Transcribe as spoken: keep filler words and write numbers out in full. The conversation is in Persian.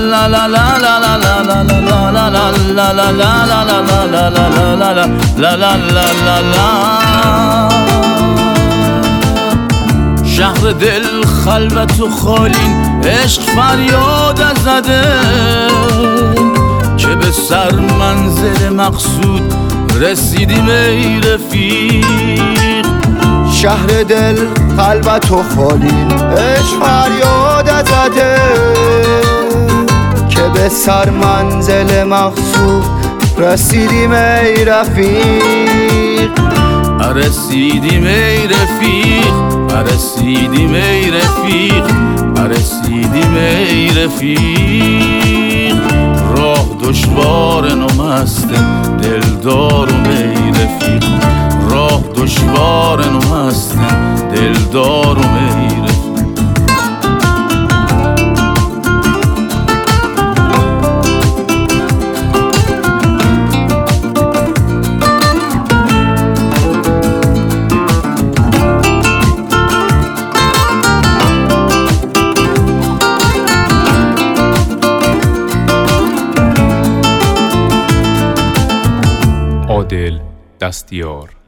la la la la la la la la la la la la la la la la. شهر دل خلوت و خالین، عشق فریاد زده که به سر منزل مقصود رسیدیم ای رفیق. شهر دل خلوت و خالین، عشق فریاد زده که به سر منزل مقصود رسیدیم ای رفیق. رسیدیم ای رفیق، رسیدیم ای رفیق، رسیدیم ای رفیق. راه دشوار نمست دلدارم ای رفیق، راه دشوار نمست دلدارم ای رفیق. عادل دستیار.